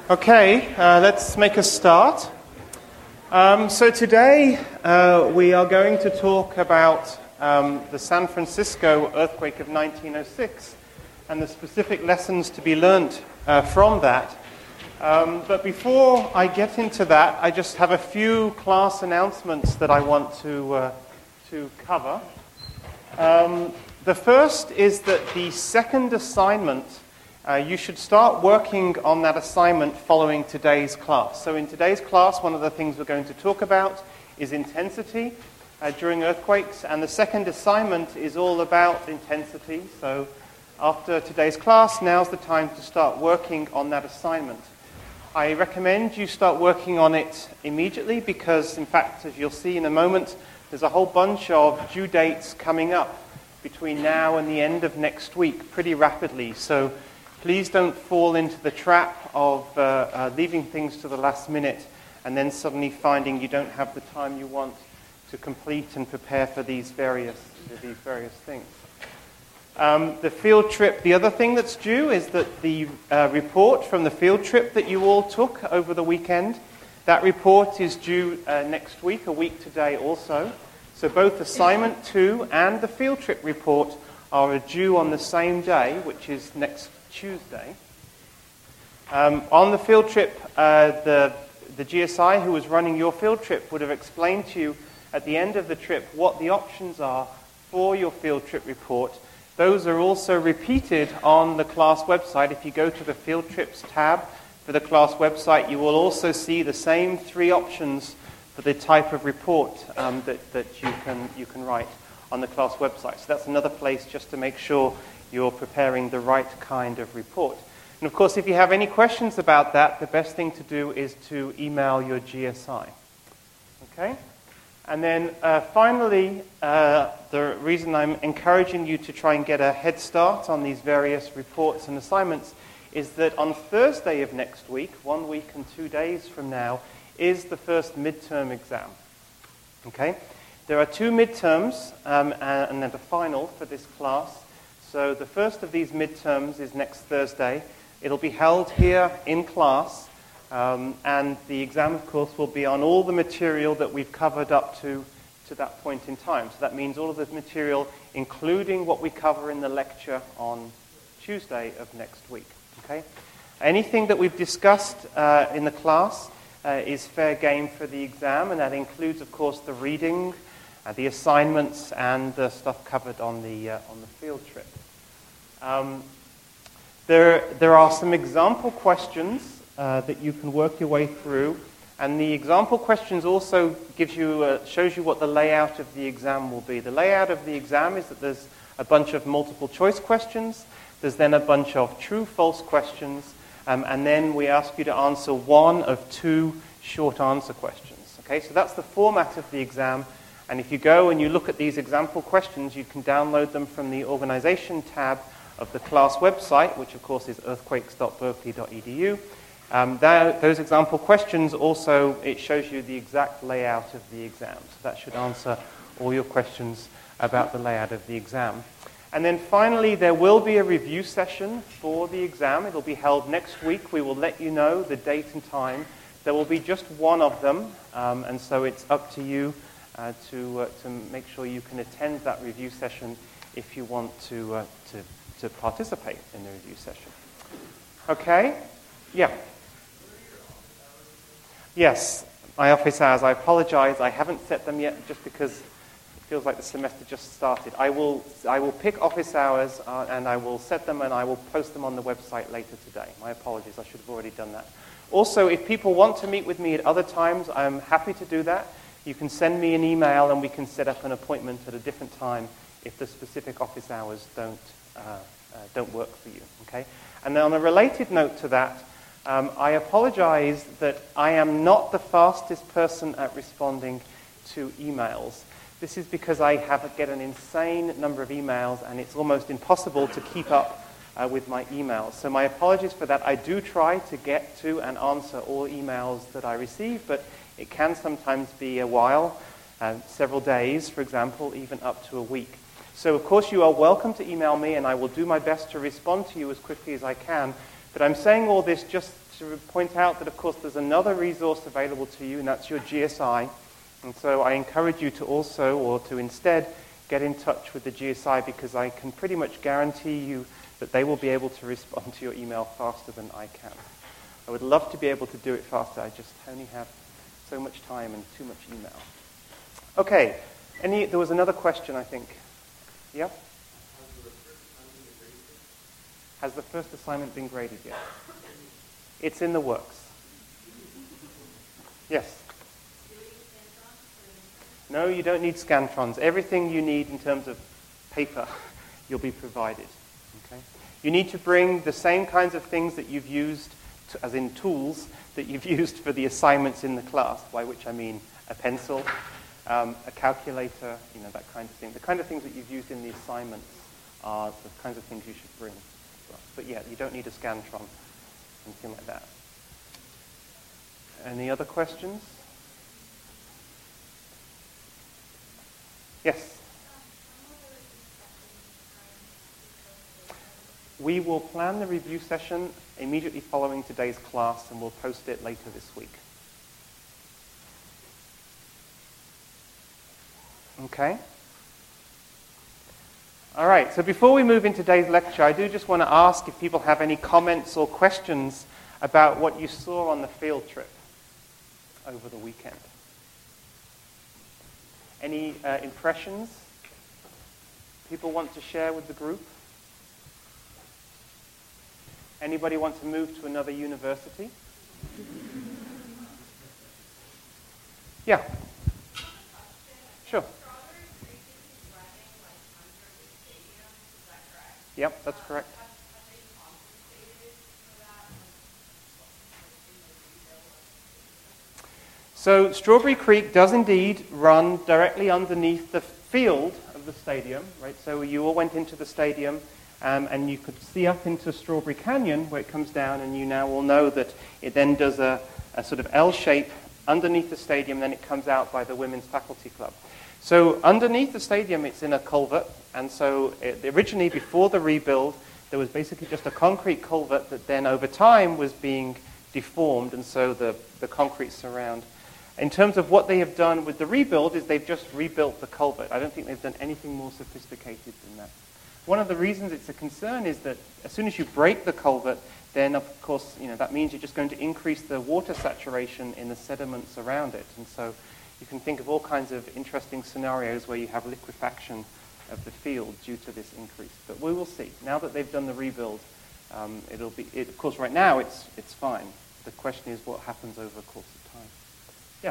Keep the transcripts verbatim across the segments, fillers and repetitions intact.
Okay, uh, let's make a start. Um, so today uh, we are going to talk about um, the San Francisco earthquake of nineteen oh six and the specific lessons to be learned uh, from that. Um, but before I get into that, I just have a few class announcements that I want to, uh, to cover. Um, the first is that the second assignment, Uh, you should start working on that assignment following today's class. So in today's class, one of the things we're going to talk about is intensity uh, during earthquakes, and the second assignment is all about intensity. So after today's class, now's the time to start working on that assignment. I recommend you start working on it immediately because, in fact, as you'll see in a moment, there's a whole bunch of due dates coming up between now and the end of next week pretty rapidly. So please don't fall into the trap of uh, uh, leaving things to the last minute and then suddenly finding you don't have the time you want to complete and prepare for these various, for these various things. Um, the field trip, the other thing that's due is that the uh, report from the field trip that you all took over the weekend, that report is due uh, next week, a week today also. So both assignment two and the field trip report are due on the same day, which is next Tuesday. Um, on the field trip, uh, the, the G S I who was running your field trip would have explained to you at the end of the trip what the options are for your field trip report. Those are also repeated on the class website. If you go to the field trips tab for the class website, you will also see the same three options for the type of report um, that, that you can, you can write on the class website. So that's another place just to make sure you're preparing the right kind of report. And of course, if you have any questions about that, the best thing to do is to email your G S I. Okay? And then uh, finally, uh, the reason I'm encouraging you to try and get a head start on these various reports and assignments is that on Thursday of next week, one week and two days from now, is the first midterm exam. Okay? There are two midterms um, and then a final for this class. So the first of these midterms is next Thursday. It'll be held here in class, um, and the exam, of course, will be on all the material that we've covered up to, to that point in time. So that means all of the material, including what we cover in the lecture on Tuesday of next week. Okay? Anything that we've discussed uh, in the class uh, is fair game for the exam, and that includes, of course, the reading, Uh, the assignments, and the stuff covered on the uh, on the field trip. Um, there, there are some example questions uh, that you can work your way through, and the example questions also gives you uh, shows you what the layout of the exam will be. The layout of the exam is that there's a bunch of multiple choice questions. There's then a bunch of true/false questions, um, and then we ask you to answer one of two short answer questions. Okay, so that's the format of the exam. And if you go and you look at these example questions, you can download them from the organization tab of the class website, which of course is earthquakes dot berkeley dot e d u. Um, that, those example questions also, it shows you the exact layout of the exam. So that should answer all your questions about the layout of the exam. And then finally, there will be a review session for the exam. It'll be held next week. We will let you know the date and time. There will be just one of them, um, and so it's up to you Uh, to uh, to make sure you can attend that review session if you want to uh, to to participate in the review session. Okay? Yeah. Yes, my office hours. I apologize. I haven't set them yet, just because it feels like the semester just started. I will I will pick office hours uh, and I will set them and I will post them on the website later today. My apologies. I should have already done that. Also, if people want to meet with me at other times, I'm happy to do that. You can send me an email and we can set up an appointment at a different time if the specific office hours don't uh, uh, don't work for you. Okay? And then on a related note to that, um, I apologize that I am not the fastest person at responding to emails. This is because I have get an insane number of emails and it's almost impossible to keep up uh, with my emails. So my apologies for that. I do try to get to and answer all emails that I receive, but it can sometimes be a while, uh, several days, for example, even up to a week. So, of course, you are welcome to email me, and I will do my best to respond to you as quickly as I can. But I'm saying all this just to point out that, of course, there's another resource available to you, and that's your G S I. And so I encourage you to also, or to instead, get in touch with the G S I, because I can pretty much guarantee you that they will be able to respond to your email faster than I can. I would love to be able to do it faster. I just only have so much time and too much email. Okay. Any, there was another question, I think. Yeah? Has the first assignment been graded yet? It's in the works. Yes? No, you don't need Scantrons. Everything you need in terms of paper, you'll be provided. Okay? You need to bring the same kinds of things that you've used, to, as in tools, that you've used for the assignments in the class, by which I mean a pencil, um, a calculator, you know, that kind of thing. The kind of things that you've used in the assignments are the kinds of things you should bring. But yeah, you don't need a Scantron, anything like that. Any other questions? Yes? We will plan the review session immediately following today's class, and we'll post it later this week. Okay? All right, so before we move into today's lecture, I do just want to ask if people have any comments or questions about what you saw on the field trip over the weekend. Any uh, impressions people want to share with the group? Anybody want to move to another university? Yeah. Sure. Yep, that's correct. So Strawberry Creek does indeed run directly underneath the field of the stadium, right? So you all went into the stadium, um, and you could see up into Strawberry Canyon where it comes down, and you now all know that it then does a, a sort of L shape underneath the stadium, then it comes out by the Women's Faculty Club. So underneath the stadium, it's in a culvert, and so it, originally, before the rebuild, there was basically just a concrete culvert that then over time was being deformed, and so the, the concrete surround. In terms of what they have done with the rebuild is they've just rebuilt the culvert. I don't think they've done anything more sophisticated than that. One of the reasons it's a concern is that as soon as you break the culvert, then of course, you know, that means you're just going to increase the water saturation in the sediments around it. And so you can think of all kinds of interesting scenarios where you have liquefaction of the field due to this increase. But we will see. Now that they've done the rebuild, um, it'll be, it, of course, right now it's, it's fine. The question is what happens over the course of time. Yeah.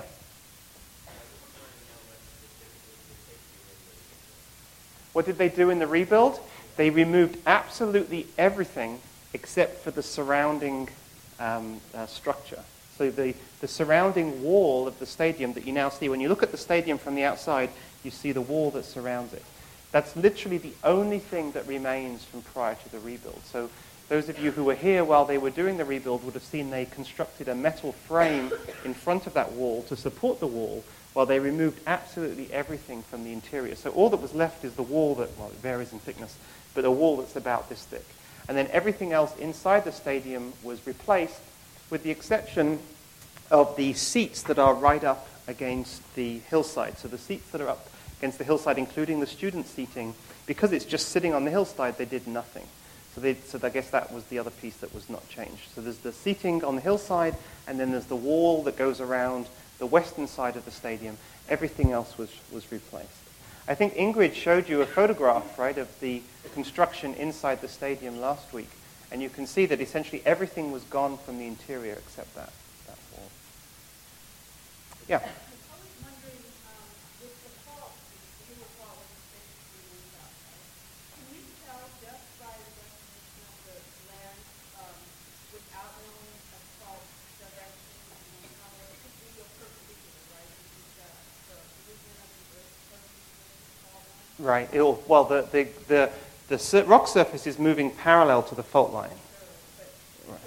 What did they do in the rebuild? They removed absolutely everything except for the surrounding um, uh, structure. So the, the surrounding wall of the stadium that you now see, when you look at the stadium from the outside, you see the wall that surrounds it. That's literally the only thing that remains from prior to the rebuild. So those of you who were here while they were doing the rebuild would have seen they constructed a metal frame in front of that wall to support the wall while they removed absolutely everything from the interior. So all that was left is the wall that, well, it varies in thickness, but a wall that's about this thick. And then everything else inside the stadium was replaced, with the exception of the seats that are right up against the hillside. So the seats that are up against the hillside, including the student seating, because it's just sitting on the hillside, they did nothing. So, they, so I guess that was the other piece that was not changed. So there's the seating on the hillside, and then there's the wall that goes around the western side of the stadium. Everything else was, was replaced. I think Ingrid showed you a photograph, right, of the construction inside the stadium last week. And you can see that essentially everything was gone from the interior except that, that wall. Yeah? Right. It'll, well, the, the, the, the rock surface is moving parallel to the fault line. Right.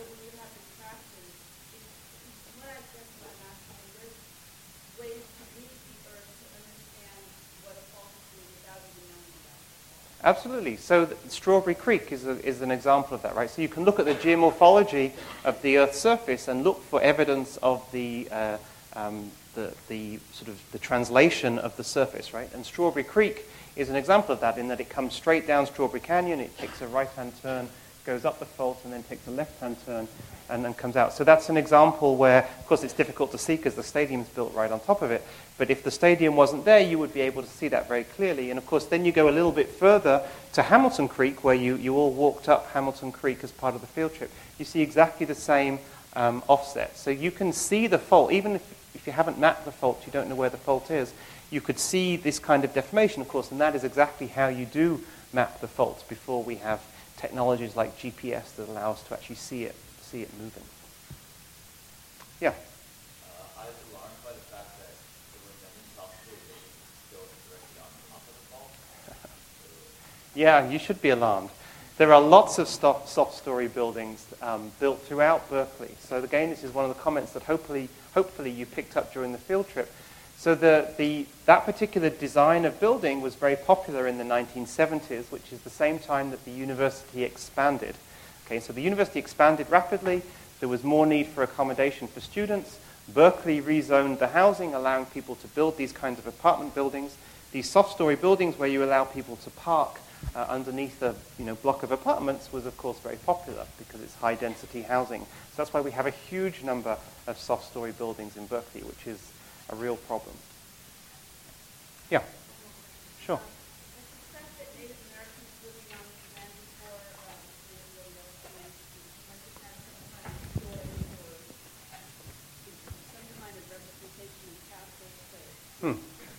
Absolutely. So th- Strawberry Creek is, a, is an example of that, right? So you can look at the geomorphology of the Earth's surface and look for evidence of the, uh, um, the, the sort of the translation of the surface, right? And Strawberry Creek is an example of that in that it comes straight down Strawberry Canyon, it takes a right-hand turn, goes up the fault, and then takes a left-hand turn and then comes out. So that's an example where, of course, it's difficult to see because the stadium's built right on top of it. But if the stadium wasn't there, you would be able to see that very clearly. And, of course, then you go a little bit further to Hamilton Creek, where you, you all walked up Hamilton Creek as part of the field trip. You see exactly the same um, offset. So you can see the fault. Even if, if you haven't mapped the fault, you don't know where the fault is, you could see this kind of deformation, of course, and that is exactly how you do map the faults before we have technologies like G P S that allow us to actually see it, see it moving. Yeah? Uh, I was alarmed by the fact that there were many software buildings built directly on top of the fault. Yeah, you should be alarmed. There are lots of soft, soft story buildings um, built throughout Berkeley. So again, this is one of the comments that hopefully, hopefully you picked up during the field trip. So the, the, that particular design of building was very popular in the nineteen seventies, which is the same time that the university expanded. Okay, so the university expanded rapidly. There was more need for accommodation for students. Berkeley rezoned the housing, allowing people to build these kinds of apartment buildings. These soft-story buildings where you allow people to park uh, underneath a you know, block of apartments was, of course, very popular because it's high-density housing. So that's why we have a huge number of soft-story buildings in Berkeley, which is a real problem. Yeah, sure. Hmm.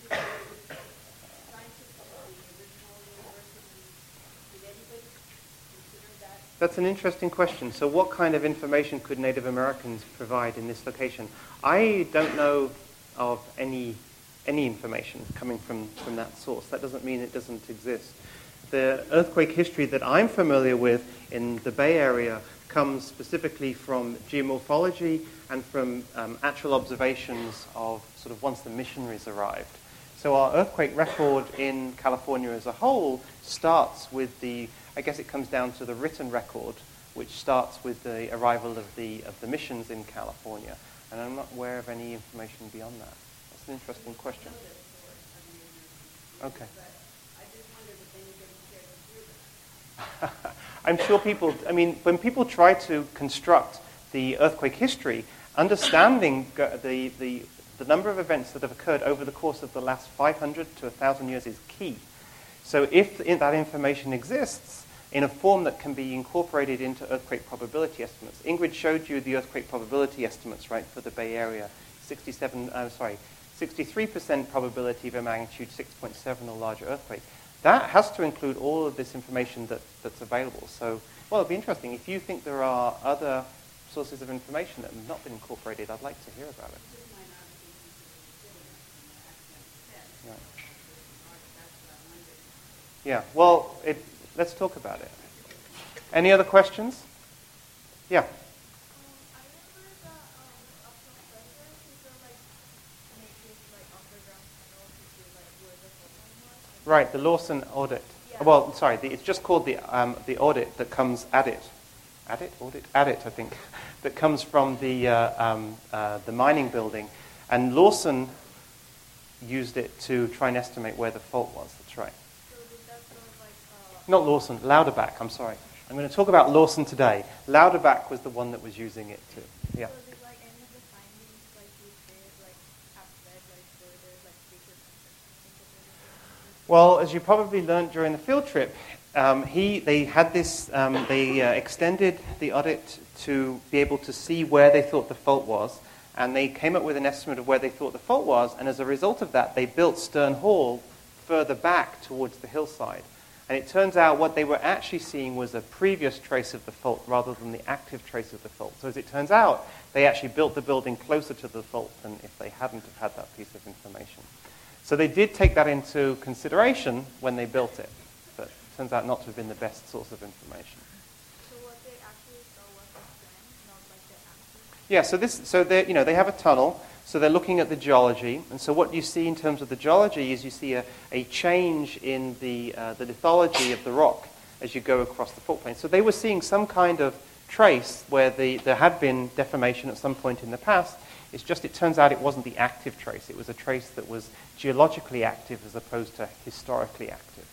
That's an interesting question. So what kind of information could Native Americans provide in this location? I don't know of any any information coming from, from that source. That doesn't mean it doesn't exist. The earthquake history that I'm familiar with in the Bay Area comes specifically from geomorphology and from um, actual observations of sort of once the missionaries arrived. So our earthquake record in California as a whole starts with the, I guess it comes down to the written record, which starts with the arrival of the of the missions in California. And I'm not aware of any information beyond that. That's an interesting question. Okay. I'm sure people, I mean, when people try to construct the earthquake history, understanding the, the, the number of events that have occurred over the course of the last five hundred to one thousand years is key. So if that information exists in a form that can be incorporated into earthquake probability estimates, Ingrid showed you the earthquake probability estimates, right, for the Bay Area, sixty-seven, uh, sorry, sixty-three percent probability of a magnitude six point seven or larger earthquake. That has to include all of this information that, that's available. So, well, it'd be interesting. If you think there are other sources of information that have not been incorporated, I'd like to hear about it. Right. Yeah, well, it, let's talk about it. Any other questions? Yeah. Right, the Lawson audit. Yeah. Well, sorry, the, it's just called the um, the audit that comes at it. At it? Audit? At it, I think. That comes from the, uh, um, uh, the mining building. And Lawson used it to try and estimate where the fault was. That's right. So did that sort of like, uh... Not Lawson, Louderback, I'm sorry. I'm going to talk about Lawson today. Louderback was the one that was using it too. Yeah. So did like any of the findings like you did like have led like further like future construction? Well, as you probably learned during the field trip, um, he they had this um, they uh, extended the audit to be able to see where they thought the fault was, and they came up with an estimate of where they thought the fault was, and as a result of that, they built Stern Hall further back towards the hillside. And it turns out what they were actually seeing was a previous trace of the fault rather than the active trace of the fault. So as it turns out, they actually built the building closer to the fault than if they hadn't have had that piece of information. So they did take that into consideration when they built it, but it turns out not to have been the best source of information. So what they actually saw was the plan, not like the active? Yeah, so this, so they, you know, they have a tunnel. So they're looking at the geology. And so what you see in terms of the geology is you see a, a change in the, uh, the lithology of the rock as you go across the fault plane. So they were seeing some kind of trace where the, there had been deformation at some point in the past. It's just it turns out it wasn't the active trace. It was a trace that was geologically active as opposed to historically active.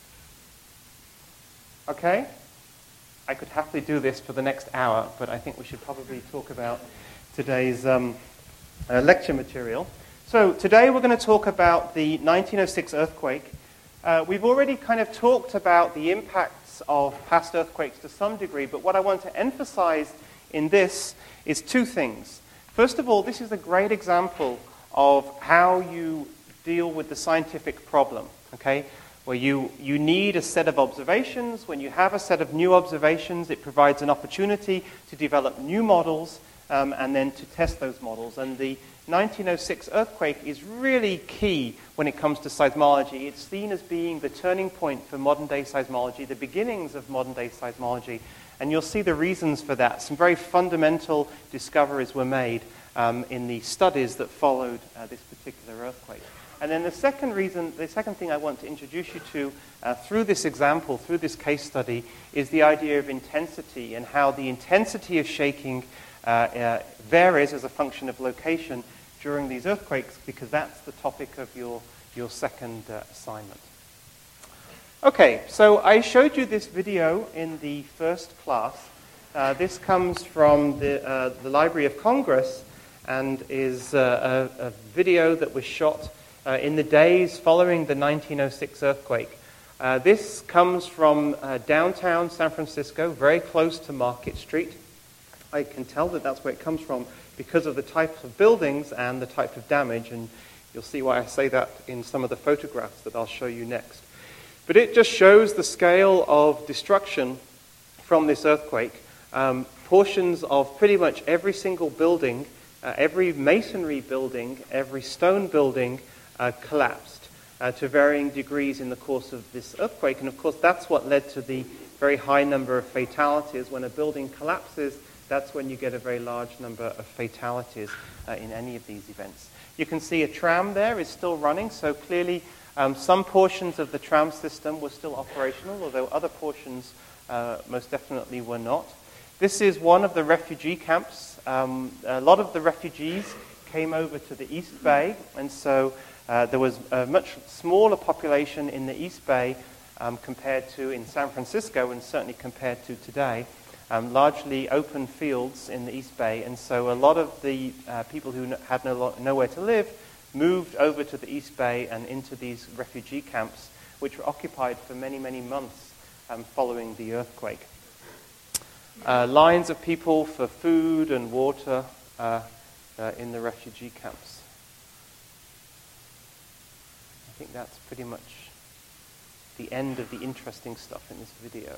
Okay? I could happily do this for the next hour, but I think we should probably talk about today's um, uh, lecture material. So today we're going to talk about the nineteen oh six earthquake. Uh, we've already kind of talked about the impacts of past earthquakes to some degree, but what I want to emphasize in this is two things. First of all, this is a great example of how you deal with the scientific problem, okay? Where you, you need a set of observations. When you have a set of new observations, it provides an opportunity to develop new models um, and then to test those models. And the nineteen oh six earthquake is really key when it comes to seismology. It's seen as being the turning point for modern-day seismology, the beginnings of modern-day seismology. And you'll see the reasons for that. Some very fundamental discoveries were made um, in the studies that followed uh, this particular earthquake. And then the second reason, the second thing I want to introduce you to uh, through this example, through this case study, is the idea of intensity and how the intensity of shaking uh, uh, varies as a function of location during these earthquakes, because that's the topic of your, your second uh, assignment. Okay, so I showed you this video in the first class. Uh, this comes from the, uh, the Library of Congress and is uh, a, a video that was shot uh, in the days following the nineteen oh six earthquake. Uh, this comes from uh, downtown San Francisco, very close to Market Street. I can tell that that's where it comes from because of the type of buildings and the type of damage, and you'll see why I say that in some of the photographs that I'll show you next. But it just shows the scale of destruction from this earthquake. Um, portions of pretty much every single building, uh, every masonry building, every stone building uh, collapsed uh, to varying degrees in the course of this earthquake. And of course, that's what led to the very high number of fatalities. When a building collapses, that's when you get a very large number of fatalities uh, in any of these events. You can see a tram there is still running, so clearly Um, some portions of the tram system were still operational, although other portions uh, most definitely were not. This is one of the refugee camps. Um, a lot of the refugees came over to the East Bay, and so uh, there was a much smaller population in the East Bay um, compared to in San Francisco, and certainly compared to today. Um, largely open fields in the East Bay, and so a lot of the uh, people who n- had no, nowhere to live moved over to the East Bay and into these refugee camps, which were occupied for many, many months um, following the earthquake. Uh, lines of people for food and water uh, uh, in the refugee camps. I think that's pretty much the end of the interesting stuff in this video.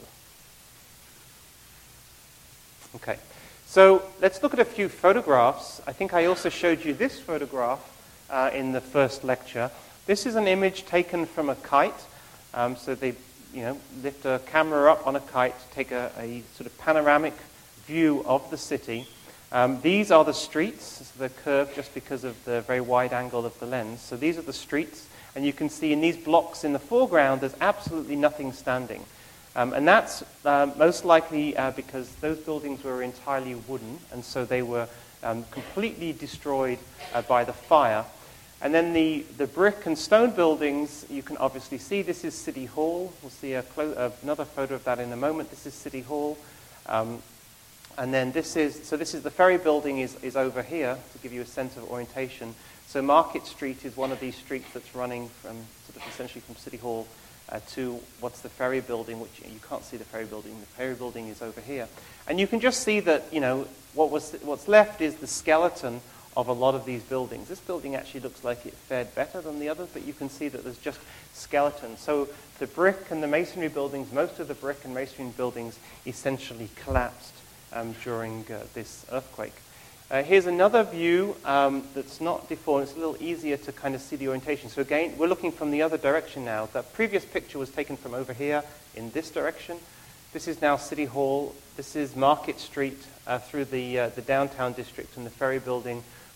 Okay, so let's look at a few photographs. I think I also showed you this photograph Uh, in the first lecture. This is an image taken from a kite. Um, so they, you know, lift a camera up on a kite, take a, a sort of panoramic view of the city. Um, these are the streets. So they're curved just because of the very wide angle of the lens. So these are the streets, and you can see in these blocks in the foreground, there's absolutely nothing standing. Um, and that's uh, most likely uh, because those buildings were entirely wooden, and so they were um, completely destroyed uh, by the fire. And then the, the brick and stone buildings, you can obviously see this is City Hall. We'll see a clo- uh, another photo of that in a moment. This is City Hall. Um, and then this is, so this is the ferry building is, is over here to give you a sense of orientation. So Market Street is one of these streets that's running from, sort of essentially from City Hall uh, to what's the ferry building, which you can't see the ferry building. The ferry building is over here. And you can just see that, you know, what was what's left is the skeleton of a lot of these buildings. This building actually looks like it fared better than the others, but you can see that there's just skeletons. So the brick and the masonry buildings, most of the brick and masonry buildings essentially collapsed um, during uh, this earthquake. Uh, here's another view um, that's not deformed. It's a little easier to kind of see the orientation. So again, we're looking from the other direction now. The previous picture was taken from over here in this direction. This is now City Hall. This is Market Street uh, through the uh, the downtown district, and the ferry building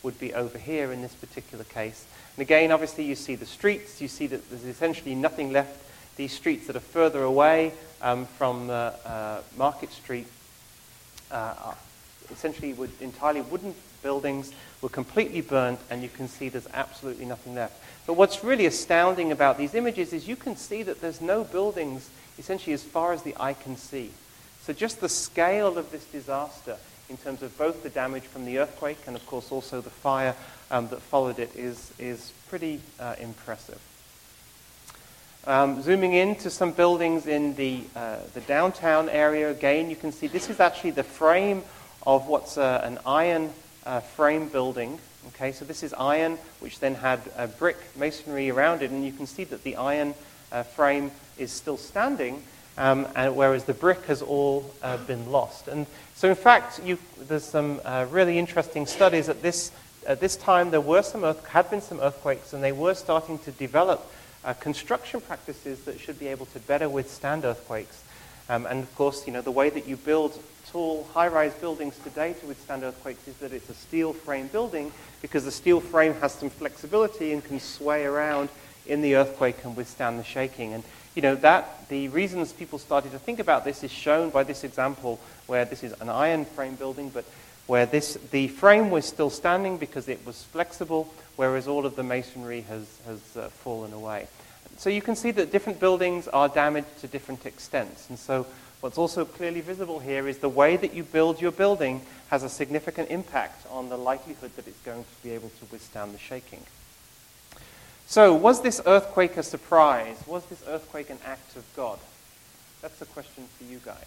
would be over here in this particular case. And again, obviously, you see the streets. You see that there's essentially nothing left. These streets that are further away um, from the uh, Market Street uh, are essentially would entirely wooden buildings, were completely burnt, and you can see there's absolutely nothing left. But what's really astounding about these images is you can see that there's no buildings essentially as far as the eye can see. So just the scale of this disaster in terms of both the damage from the earthquake and, of course, also the fire um, that followed it is, is pretty uh, impressive. Um, zooming in to some buildings in the, uh, the downtown area, again, you can see this is actually the frame of what's uh, an iron uh, frame building. Okay, so this is iron, which then had uh, brick masonry around it, and you can see that the iron uh, frame is still standing, um, and whereas the brick has all uh, been lost. And so, in fact, you, there's some uh, really interesting studies at this at this time. There were some earth, had been some earthquakes, and they were starting to develop uh, construction practices that should be able to better withstand earthquakes. Um, and of course, you know, the way that you build tall, high-rise buildings today to withstand earthquakes is that it's a steel frame building, because the steel frame has some flexibility and can sway around in the earthquake and withstand the shaking. And you know that the reasons people started to think about this is shown by this example, where this is an iron frame building, but where this the frame was still standing because it was flexible, whereas all of the masonry has has uh, fallen away. So you can see that different buildings are damaged to different extents. And so what's also clearly visible here is the way that you build your building has a significant impact on the likelihood that it's going to be able to withstand the shaking. So was this earthquake a surprise? Was this earthquake an act of God? That's the question for you guys.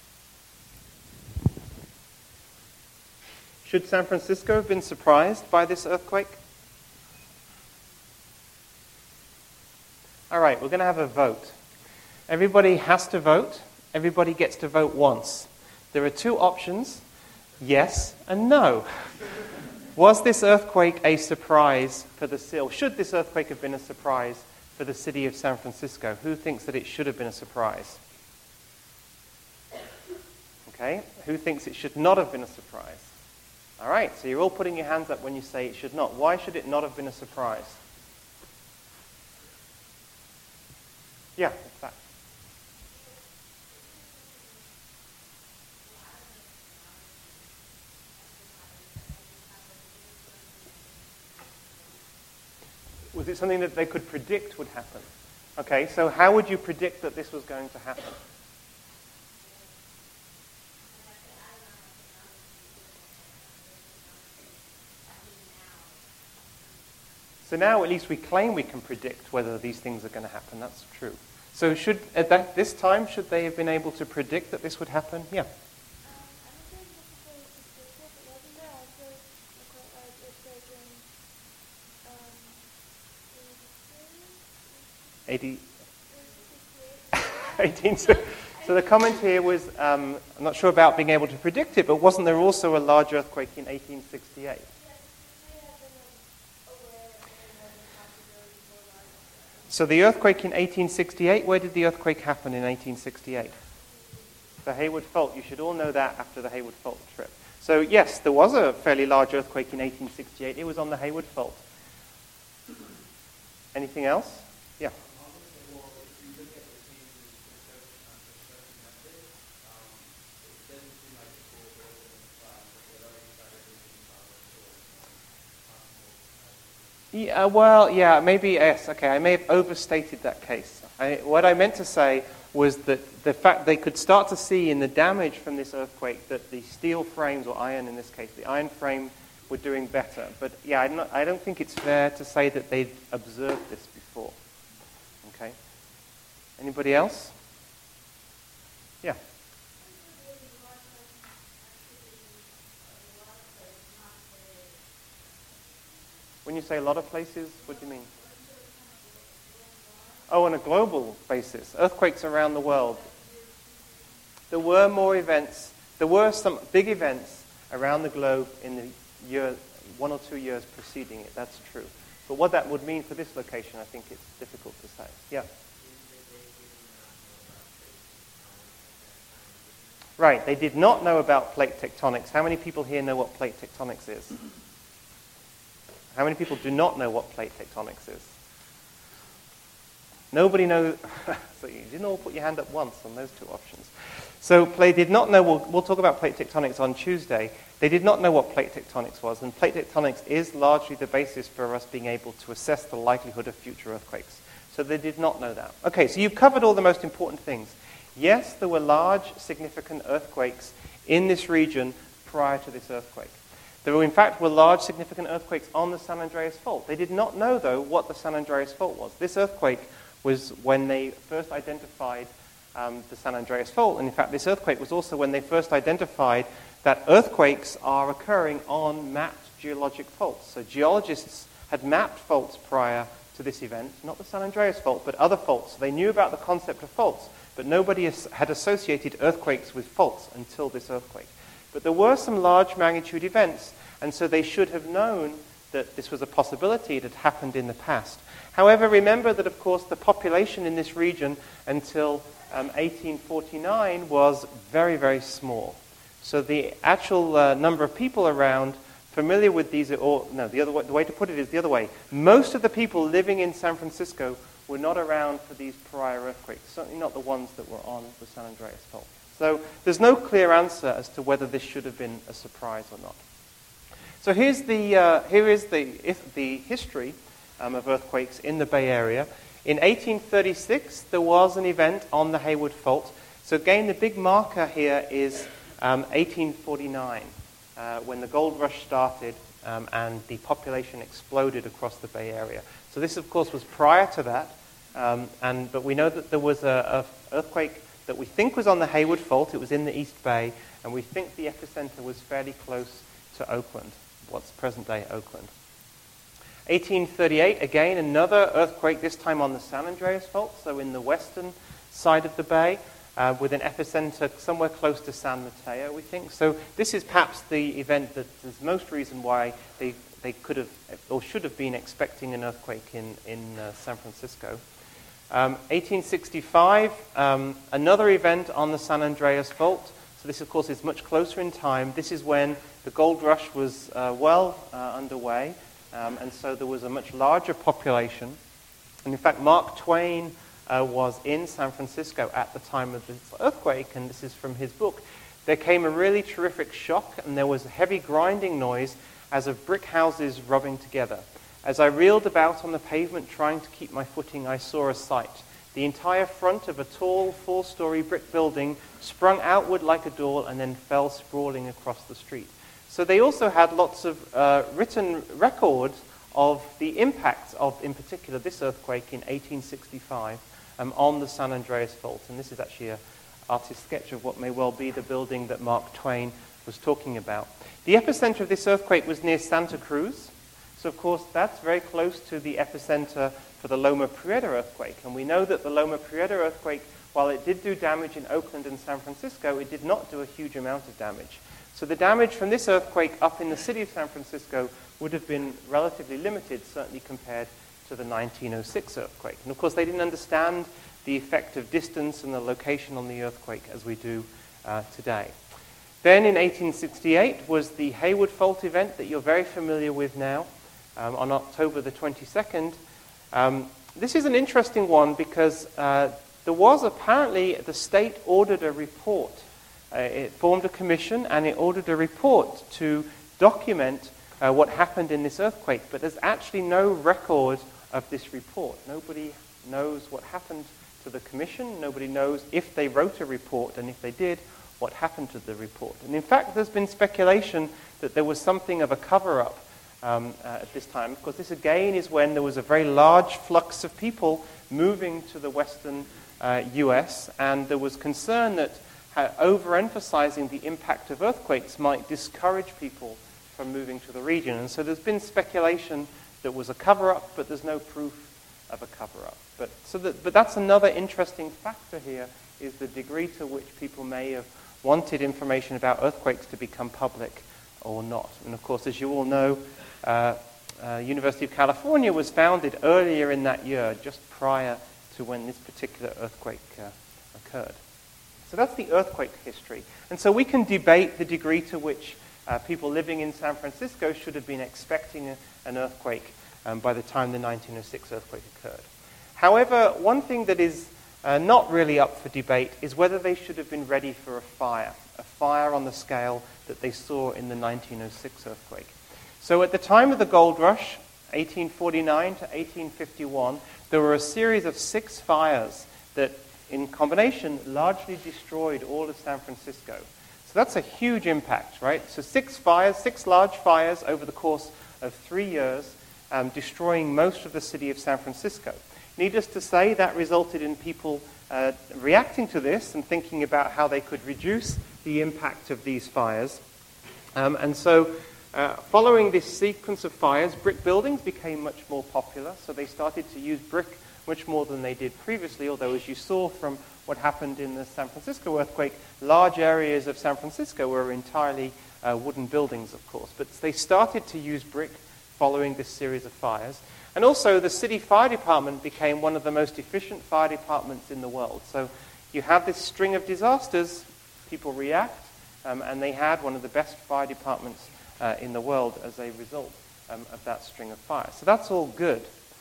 Should San Francisco have been surprised by this earthquake? All right, we're going to have a vote. Everybody has to vote. Everybody gets to vote once. There are two options, yes and no. Was this earthquake a surprise for the city? Or should this earthquake have been a surprise for the city of San Francisco? Who thinks that it should have been a surprise? Okay, who thinks it should not have been a surprise? All right, so you're all putting your hands up when you say it should not. Why should it not have been a surprise? Yeah, in fact. Was it something that they could predict would happen? Okay, so how would you predict that this was going to happen? So now at least we claim we can predict whether these things are going to happen. That's true. So should at that, this time, should they have been able to predict that this would happen? Yeah. eighty, eighteen, so, so the comment here was, um, I'm not sure about being able to predict it, but wasn't there also a large earthquake in eighteen sixty-eight? So the earthquake in eighteen sixty-eight, where did the earthquake happen in eighteen sixty-eight? The Hayward Fault. You should all know that after the Hayward Fault trip. So yes, there was a fairly large earthquake in eighteen sixty-eight. It was on the Hayward Fault. Anything else? Yeah. Yeah, well, yeah, maybe yes. Okay, I may have overstated that case. I, what I meant to say was that the fact they could start to see in the damage from this earthquake that the steel frames, or iron in this case, the iron frame were doing better. But yeah, I'm not, I don't think it's fair to say that they'd observed this before. Okay. Anybody else? Yeah. When you say a lot of places, what do you mean? Oh, on a global basis, earthquakes around the world. There were more events. There were some big events around the globe in the year, one or two years preceding it. That's true. But what that would mean for this location, I think it's difficult to say. Yeah. Right. They did not know about plate tectonics. How many people here know what plate tectonics is? How many people do not know what plate tectonics is? Nobody knows. So you didn't all put your hand up once on those two options. So they did not know, we'll, we'll talk about plate tectonics on Tuesday. They did not know what plate tectonics was, and plate tectonics is largely the basis for us being able to assess the likelihood of future earthquakes. So they did not know that. Okay, so you've covered all the most important things. Yes, there were large, significant earthquakes in this region prior to this earthquake. There were, in fact, were large, significant earthquakes on the San Andreas Fault. They did not know, though, what the San Andreas Fault was. This earthquake was when they first identified um, the San Andreas Fault. And in fact, this earthquake was also when they first identified that earthquakes are occurring on mapped geologic faults. So geologists had mapped faults prior to this event, not the San Andreas Fault, but other faults. They knew about the concept of faults, but nobody had associated earthquakes with faults until this earthquake. But there were some large magnitude events, and so they should have known that this was a possibility. It had happened in the past. However, remember that, of course, the population in this region until um, eighteen forty-nine was very, very small. So the actual uh, number of people around familiar with these, or no, the other way, the way to put it is the other way. Most of the people living in San Francisco were not around for these prior earthquakes, certainly not the ones that were on the San Andreas Fault. So there's no clear answer as to whether this should have been a surprise or not. So here's the, uh, here is the, if the history um, of earthquakes in the Bay Area. In eighteen thirty-six, there was an event on the Hayward Fault. So again, the big marker here is um, eighteen forty-nine, uh, when the gold rush started um, and the population exploded across the Bay Area. So this, of course, was prior to that, um, and but we know that there was a, a earthquake that we think was on the Hayward Fault. It was in the East Bay, and we think the epicenter was fairly close to Oakland, what's present-day Oakland. eighteen thirty-eight, again, another earthquake, this time on the San Andreas Fault, so in the western side of the bay, uh, with an epicenter somewhere close to San Mateo, we think. So this is perhaps the event that there's most reason why they, they could have, or should have been expecting an earthquake in, in uh, San Francisco. Um, eighteen sixty-five, um, another event on the San Andreas Fault. So this, of course, is much closer in time. This is when the gold rush was uh, well uh, underway. Um, and so there was a much larger population. And in fact, Mark Twain uh, was in San Francisco at the time of this earthquake, and this is from his book. There came a really terrific shock, and there was a heavy grinding noise as of brick houses rubbing together. As I reeled about on the pavement trying to keep my footing, I saw a sight. The entire front of a tall, four-story brick building sprung outward like a door and then fell sprawling across the street. So they also had lots of uh, written records of the impacts of, in particular, this earthquake in eighteen sixty-five um, on the San Andreas Fault. And this is actually an artist's sketch of what may well be the building that Mark Twain was talking about. The epicenter of this earthquake was near Santa Cruz. So, of course, that's very close to the epicenter for the Loma Prieta earthquake. And we know that the Loma Prieta earthquake, while it did do damage in Oakland and San Francisco, it did not do a huge amount of damage. So the damage from this earthquake up in the city of San Francisco would have been relatively limited, certainly compared to the nineteen oh six earthquake. And of course, they didn't understand the effect of distance and the location on the earthquake as we do uh, today. Then in eighteen sixty-eight was the Hayward Fault event that you're very familiar with now, um, on October the twenty-second. Um, this is an interesting one because uh, there was apparently, the state ordered a report. Uh, it formed a commission and it ordered a report to document uh, what happened in this earthquake. But there's actually no record of this report. Nobody knows what happened to the commission. Nobody knows if they wrote a report, and if they did, what happened to the report. And in fact, there's been speculation that there was something of a cover-up um, uh, at this time. Of course, this again is when there was a very large flux of people moving to the western uh, U S, and there was concern that Uh, overemphasizing the impact of earthquakes might discourage people from moving to the region. And so there's been speculation that was a cover-up, but there's no proof of a cover-up. But, so that, but that's another interesting factor here, is the degree to which people may have wanted information about earthquakes to become public or not. And of course, as you all know, uh, uh, University of California was founded earlier in that year, just prior to when this particular earthquake uh, occurred. So that's the earthquake history. And so we can debate the degree to which uh, people living in San Francisco should have been expecting a, an earthquake um, by the time the nineteen oh six earthquake occurred. However, one thing that is uh, not really up for debate is whether they should have been ready for a fire, a fire on the scale that they saw in the nineteen oh six earthquake. So at the time of the gold rush, eighteen forty-nine to eighteen fifty-one, there were a series of six fires that, in combination, largely destroyed all of San Francisco. So that's a huge impact, right? So six fires, six large fires over the course of three years, um, destroying most of the city of San Francisco. Needless to say, that resulted in people uh, reacting to this and thinking about how they could reduce the impact of these fires. Um, and so, uh, following this sequence of fires, brick buildings became much more popular. So they started to use brick much more than they did previously, although as you saw from what happened in the San Francisco earthquake, large areas of San Francisco were entirely uh, wooden buildings, of course. But they started to use brick following this series of fires. And also, the city fire department became one of the most efficient fire departments in the world. So you have this string of disasters, people react, um, and they had one of the best fire departments uh, in the world as a result um, of that string of fires. So that's all good.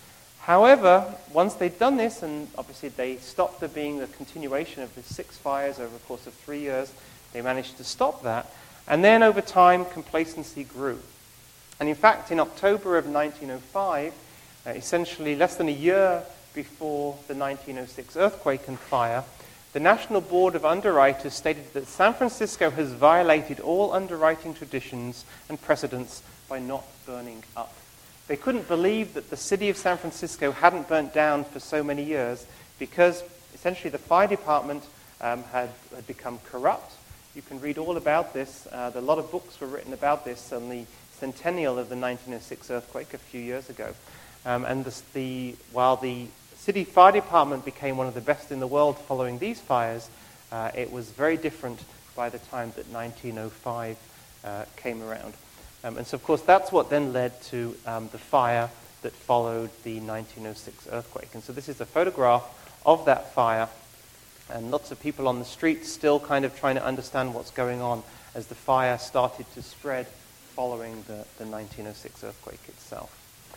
However, once they'd done this, and obviously they stopped there being a continuation of the six fires over a course of three years, they managed to stop that. And then over time, complacency grew. And in fact, in October of nineteen oh five, uh, essentially less than a year before the nineteen oh six earthquake and fire, the National Board of Underwriters stated that San Francisco has violated all underwriting traditions and precedents by not burning up. They couldn't believe that the city of San Francisco hadn't burnt down for so many years because essentially the fire department um, had, had become corrupt. You can read all about this. Uh, a lot of books were written about this on the centennial of the nineteen oh six earthquake a few years ago. Um, and the, the, while the city fire department became one of the best in the world following these fires, uh, it was very different by the time that nineteen oh five uh, came around. Um, and so, of course, that's what then led to um, the fire that followed the nineteen oh six earthquake. And so this is a photograph of that fire, and lots of people on the street still kind of trying to understand what's going on as the fire started to spread following the, the nineteen oh six earthquake itself.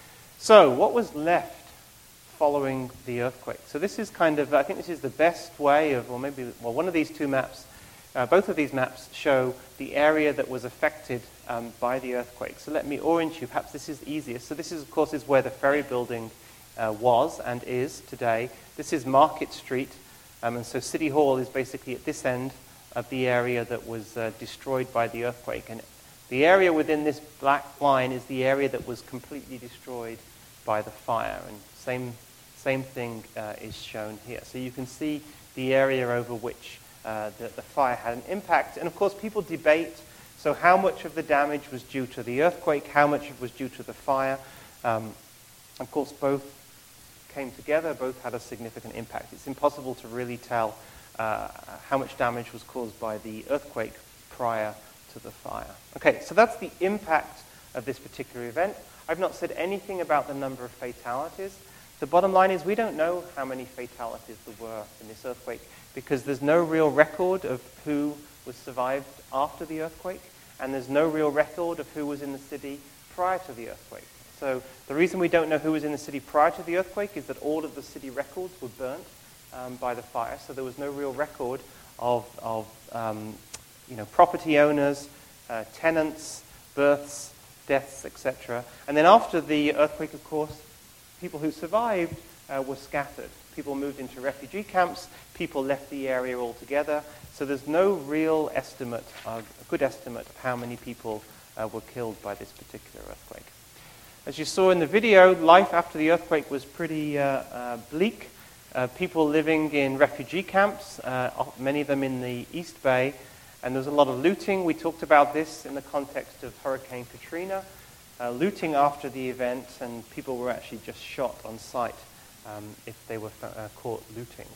So what was left following the earthquake? So this is kind of, I think this is the best way of, or maybe, well, one of these two maps, uh, both of these maps show the area that was affected um, by the earthquake. So let me orient you, perhaps this is easiest. So this is, of course, is where the ferry building uh, was and is today. This is Market Street, um, and so City Hall is basically at this end of the area that was uh, destroyed by the earthquake. And the area within this black line is the area that was completely destroyed by the fire. And same, same thing uh, is shown here. So you can see the area over which uh, the, the fire had an impact. And of course, people debate, so how much of the damage was due to the earthquake, how much was due to the fire. Um, of course, both came together, both had a significant impact. It's impossible to really tell uh, how much damage was caused by the earthquake prior to the fire. Okay, so that's the impact of this particular event. I've not said anything about the number of fatalities. The bottom line is we don't know how many fatalities there were in this earthquake because there's no real record of who was survived after the earthquake, and there's no real record of who was in the city prior to the earthquake. So the reason we don't know who was in the city prior to the earthquake is that all of the city records were burnt um, by the fire, so there was no real record of, of um, you know, property owners, uh, tenants, births, deaths, et cetera. And then after the earthquake, of course, people who survived uh, were scattered. People moved into refugee camps. People left the area altogether. So there's no real estimate, uh, a good estimate of how many people uh, were killed by this particular earthquake. As you saw in the video, life after the earthquake was pretty uh, uh, bleak. Uh, people living in refugee camps, uh, many of them in the East Bay, and there was a lot of looting. We talked about this in the context of Hurricane Katrina. Uh, looting after the event, and people were actually just shot on sight um, if they were uh, caught looting.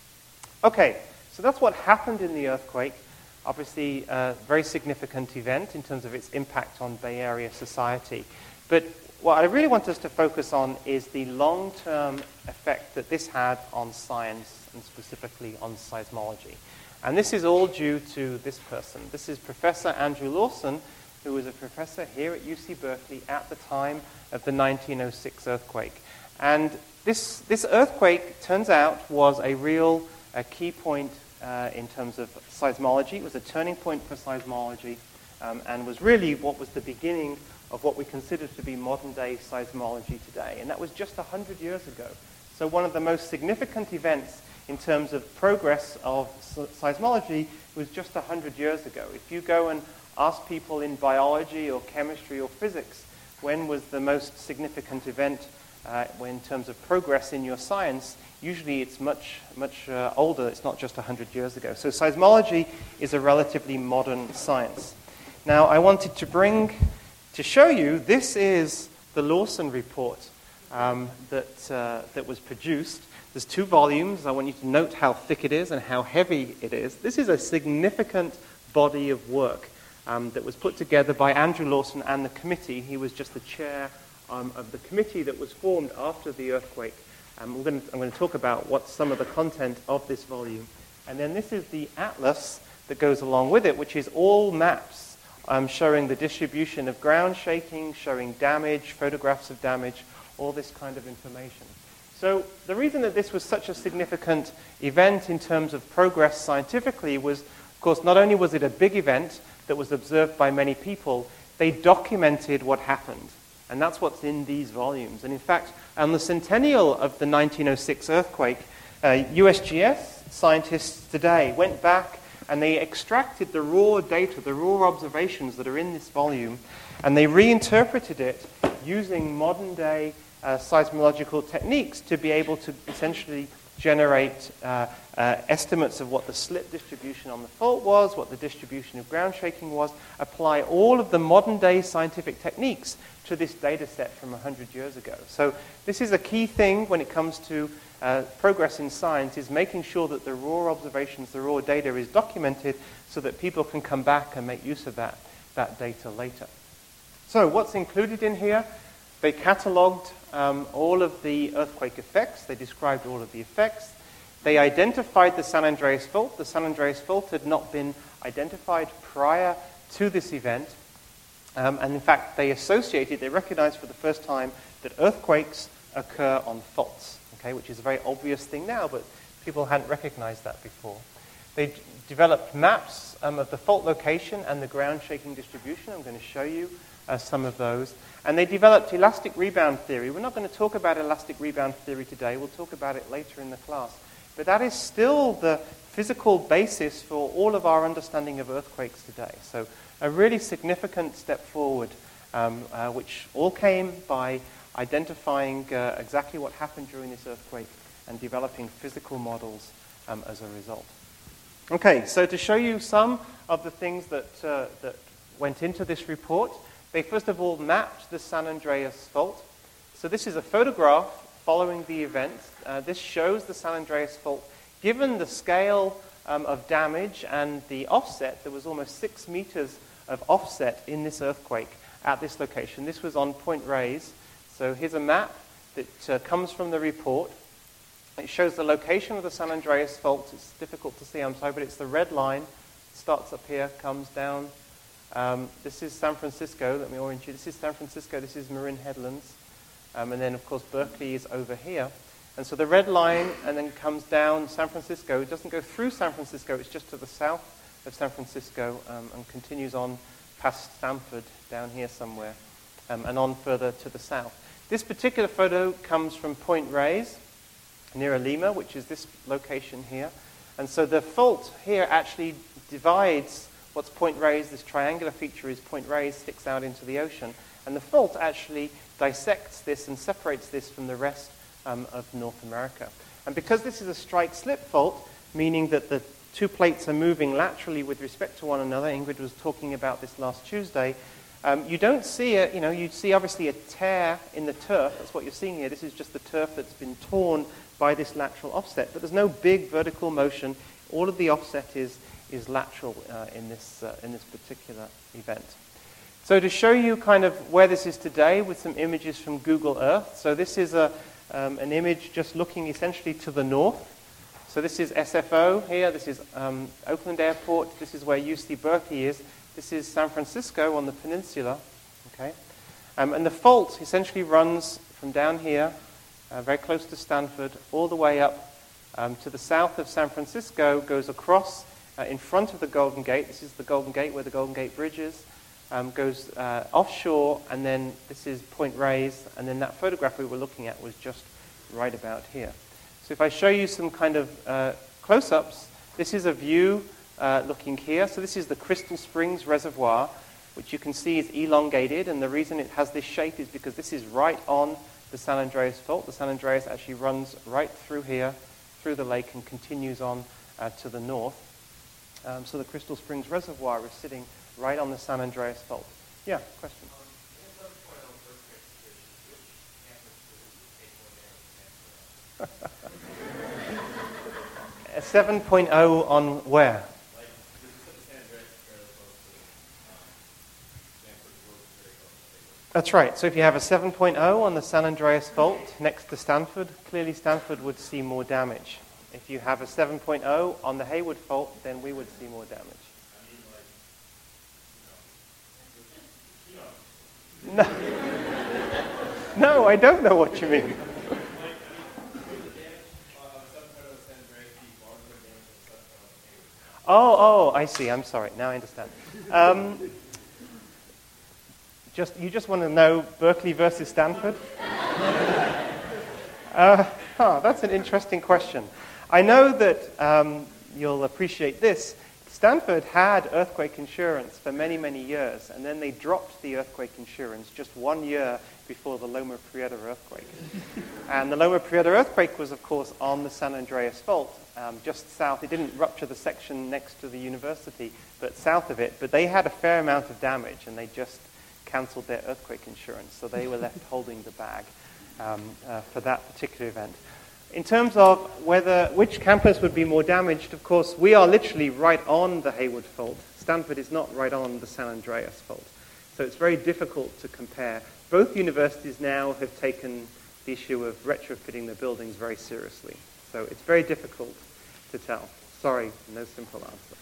Okay, so that's what happened in the earthquake. Obviously, a very significant event in terms of its impact on Bay Area society. But what I really want us to focus on is the long-term effect that this had on science, and specifically on seismology. And this is all due to this person. This is Professor Andrew Lawson, who was a professor here at U C Berkeley at the time of the nineteen oh six earthquake. And this, this earthquake, turns out, was a real a key point uh, in terms of seismology. It was a turning point for seismology um, and was really what was the beginning of what we consider to be modern-day seismology today. And that was just one hundred years ago. So one of the most significant events in terms of progress of seismology was just one hundred years ago. If you go and ask people in biology or chemistry or physics, when was the most significant event uh, in terms of progress in your science, usually it's much, much uh, older. It's not just one hundred years ago. So seismology is a relatively modern science. Now, I wanted to bring, to show you, this is the Lawson report um, that, uh, that was produced. There's two volumes. I want you to note how thick it is and how heavy it is. This is a significant body of work um, that was put together by Andrew Lawson and the committee. He was just the chair um, of the committee that was formed after the earthquake. Um, we're going to, I'm going to talk about what's some of the content of this volume. And then this is the atlas that goes along with it, which is all maps um, showing the distribution of ground shaking, showing damage, photographs of damage, all this kind of information. So the reason that this was such a significant event in terms of progress scientifically was, of course, not only was it a big event that was observed by many people, they documented what happened. And that's what's in these volumes. And in fact, on the centennial of the nineteen oh six earthquake, uh, U S G S scientists today went back and they extracted the raw data, the raw observations that are in this volume, and they reinterpreted it using modern-day uh, seismological techniques to be able to essentially generate uh, uh, estimates of what the slip distribution on the fault was, what the distribution of ground shaking was, apply all of the modern-day scientific techniques to this data set from one hundred years ago. So this is a key thing when it comes to uh, progress in science, is making sure that the raw observations, the raw data is documented so that people can come back and make use of that, that data later. So what's included in here? They catalogued um, all of the earthquake effects. They described all of the effects. They identified the San Andreas Fault. The San Andreas Fault had not been identified prior to this event. Um, and in fact, they associated, they recognized for the first time that earthquakes occur on faults, okay, which is a very obvious thing now, but people hadn't recognized that before. They d- developed maps um, of the fault location and the ground shaking distribution. I'm going to show you uh, some of those. And they developed elastic rebound theory. We're not going to talk about elastic rebound theory today. We'll talk about it later in the class. But that is still the physical basis for all of our understanding of earthquakes today. So a really significant step forward, um, uh, which all came by identifying uh, exactly what happened during this earthquake and developing physical models um, as a result. Okay, so to show you some of the things that, uh, that went into this report, they first of all mapped the San Andreas Fault. So this is a photograph following the event. Uh, this shows the San Andreas Fault. Given the scale um, of damage and the offset, there was almost six meters of offset in this earthquake at this location. This was on Point Reyes. So here's a map that uh, comes from the report. It shows the location of the San Andreas Fault. It's difficult to see, I'm sorry, but it's the red line. It starts up here, comes down. Um, this is San Francisco. Let me orient you. This is San Francisco. This is Marin Headlands. Um, and then, of course, Berkeley is over here. And so the red line and then comes down San Francisco. It doesn't go through San Francisco. It's just to the south of San Francisco um, and continues on past Stanford down here somewhere um, and on further to the south. This particular photo comes from Point Reyes near Lima, which is this location here. And so the fault here actually divides what's Point Reyes. This triangular feature is Point Reyes, sticks out into the ocean. And the fault actually dissects this and separates this from the rest um, of North America. And because this is a strike-slip fault, meaning that the two plates are moving laterally with respect to one another, Ingrid was talking about this last Tuesday, um, you don't see a, you know, you see obviously a tear in the turf. That's what you're seeing here. This is just the turf that's been torn by this lateral offset. But there's no big vertical motion. All of the offset is, is lateral uh, in, this, uh, in this particular event. So to show you kind of where this is today with some images from Google Earth. So this is a, um, an image just looking essentially to the north. So this is S F O here. This is um, Oakland Airport. This is where U C Berkeley is. This is San Francisco on the peninsula. Okay, um, and the fault essentially runs from down here, uh, very close to Stanford, all the way up um, to the south of San Francisco, goes across uh, in front of the Golden Gate. This is the Golden Gate where the Golden Gate Bridge is. Um, goes uh, offshore, and then this is Point Reyes, and then that photograph we were looking at was just right about here. So if I show you some kind of uh, close-ups, this is a view uh, looking here. So this is the Crystal Springs Reservoir, which you can see is elongated, and the reason it has this shape is because this is right on the San Andreas Fault. The San Andreas actually runs right through here, through the lake, and continues on uh, to the north. Um, so the Crystal Springs Reservoir is sitting right on the San Andreas Fault. Yeah, question? A seven point oh on where? That's right. So if you have a seven point oh on the San Andreas Fault next to Stanford, clearly Stanford would see more damage. If you have a seven point oh on the Hayward Fault, then we would see more damage. No. No, I don't know what you mean. Oh, oh, I see. I'm sorry. Now I understand. Um, just you just want to know Berkeley versus Stanford? uh, huh, that's an interesting question. I know that um, you'll appreciate this. Stanford had earthquake insurance for many, many years, and then they dropped the earthquake insurance just one year before the Loma Prieta earthquake. And the Loma Prieta earthquake was, of course, on the San Andreas Fault, um, just south. It didn't rupture the section next to the university, but south of it. But they had a fair amount of damage, and they just canceled their earthquake insurance, so they were left holding the bag um, uh, for that particular event. In terms of whether which campus would be more damaged, of course, we are literally right on the Hayward Fault. Stanford is not right on the San Andreas Fault. So it's very difficult to compare. Both universities now have taken the issue of retrofitting their buildings very seriously. So it's very difficult to tell. Sorry, no simple answer.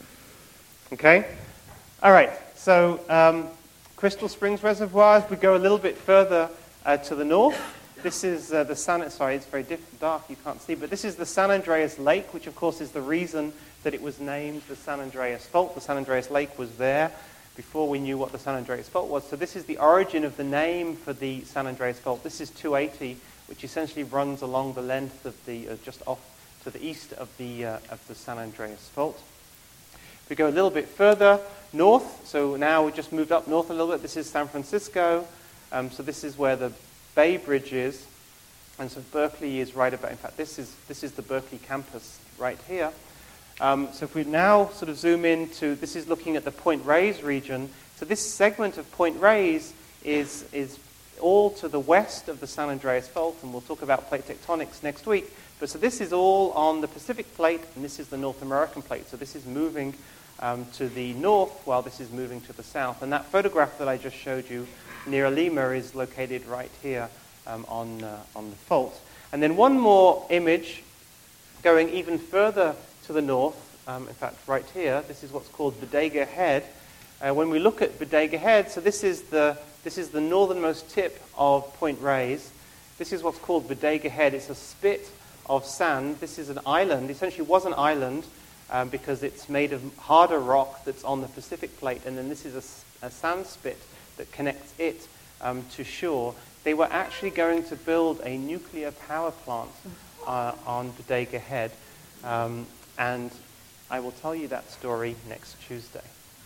Okay? All right, so um, Crystal Springs Reservoir, as we go a little bit further uh, to the north, this is uh, the San, sorry, it's very diff- dark, you can't see, but this is the San Andreas Lake, which of course is the reason that it was named the San Andreas Fault. The San Andreas Lake was there before we knew what the San Andreas Fault was. So this is the origin of the name for the San Andreas Fault. This is two eighty, which essentially runs along the length of the, uh, just off to the east of the, uh, of the San Andreas Fault. If we go a little bit further north, so now we just moved up north a little bit. This is San Francisco. Um, so this is where the Bay Bridge is, and so Berkeley is right about, in fact, this is this is the Berkeley campus right here. Um, so if we now sort of zoom into, this is looking at the Point Reyes region. So this segment of Point Reyes is, is all to the west of the San Andreas Fault, and we'll talk about plate tectonics next week. But so this is all on the Pacific plate, and this is the North American plate. So this is moving um, to the north while this is moving to the south. And that photograph that I just showed you near Lima is located right here um, on, uh, on the fault. And then one more image going even further to the north, um, in fact right here, this is what's called Bodega Head. Uh, when we look at Bodega Head, so this is the this is the northernmost tip of Point Reyes. This is what's called Bodega Head. It's a spit of sand. This is an island. Essentially was an island um, because it's made of harder rock that's on the Pacific plate, and then this is a, a sand spit that connects it um, to shore. They were actually going to build a nuclear power plant uh, on Bodega Head, um, and I will tell you that story next Tuesday.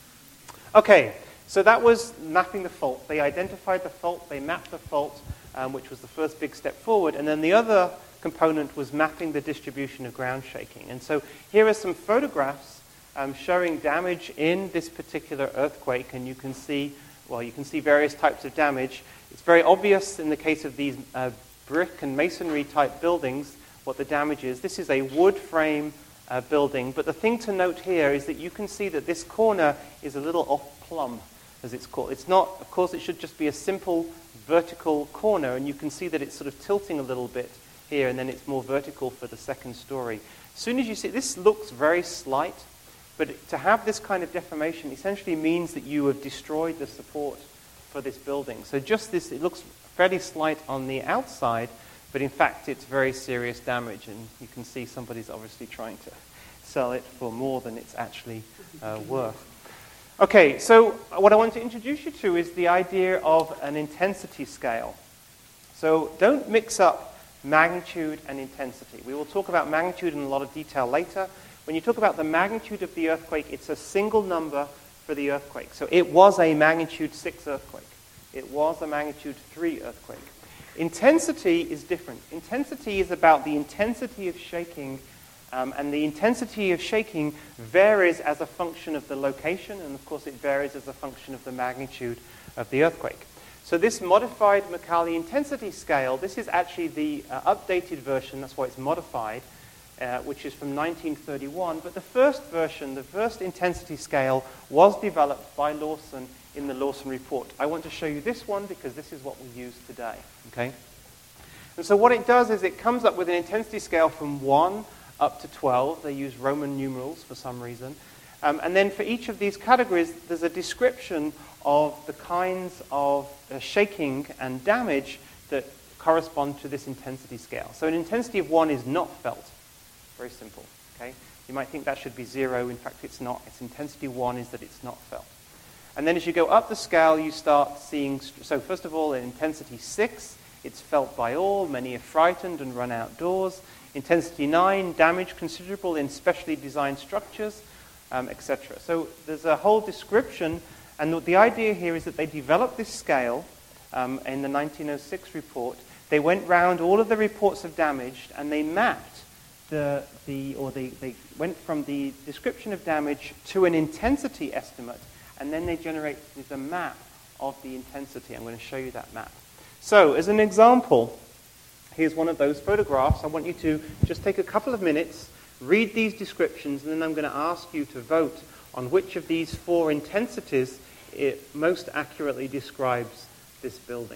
Okay, so that was mapping the fault. They identified the fault, they mapped the fault, um, which was the first big step forward, and then the other component was mapping the distribution of ground shaking. And so here are some photographs um, showing damage in this particular earthquake, and you can see Well, you can see various types of damage. It's very obvious in the case of these uh, brick and masonry type buildings what the damage is. This is a wood frame uh, building, but the thing to note here is that you can see that this corner is a little off plumb, as it's called. It's not, of course, it should just be a simple vertical corner, and you can see that it's sort of tilting a little bit here, and then it's more vertical for the second story. As soon as you see, this looks very slight, But to have this kind of deformation essentially means that you have destroyed the support for this building. So just this, it looks fairly slight on the outside, but in fact it's very serious damage, and you can see somebody's obviously trying to sell it for more than it's actually uh, worth. Okay, so what I want to introduce you to is the idea of an intensity scale. So don't mix up magnitude and intensity. We will talk about magnitude in a lot of detail later. When you talk about the magnitude of the earthquake, it's a single number for the earthquake. So it was a magnitude six earthquake. It was a magnitude three earthquake. Intensity is different. Intensity is about the intensity of shaking, um, and the intensity of shaking varies as a function of the location, and of course it varies as a function of the magnitude of the earthquake. So this modified Mercalli intensity scale, this is actually the uh, updated version, that's why it's modified, uh, which is from nineteen thirty-one. But the first version, the first intensity scale, was developed by Lawson in the Lawson report. I want to show you this one because this is what we use today. Okay? And so what it does is it comes up with an intensity scale from one up to twelve. They use Roman numerals for some reason. Um, and then for each of these categories, there's a description of the kinds of uh, shaking and damage that correspond to this intensity scale. So an intensity of one is not felt. Very simple. Okay? You might think that should be zero. In fact, it's not. Its intensity one is that it's not felt. And then as you go up the scale, you start seeing, so first of all, in intensity six, it's felt by all. Many are frightened and run outdoors. Intensity nine, damage considerable in specially designed structures, um, et cetera. So there's a whole description. And the idea here is that they developed this scale um, in the nineteen oh six report. They went round all of the reports of damage, and they mapped the, the or they, they went from the description of damage to an intensity estimate, and then they generated a map of the intensity. I'm going to show you that map. So as an example, here's one of those photographs. I want you to just take a couple of minutes, read these descriptions, and then I'm going to ask you to vote on which of these four intensities it most accurately describes this building.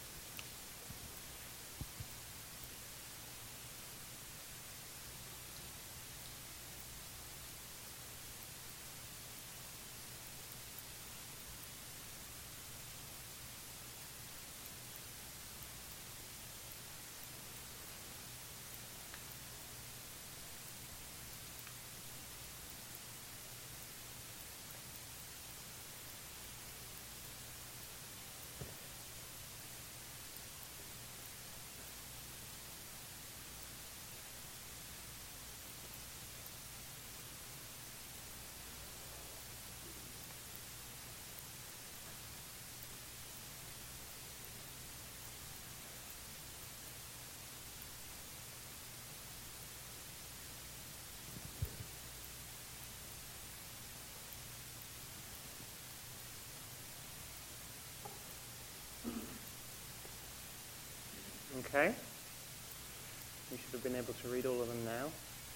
Okay? You should have been able to read all of them now.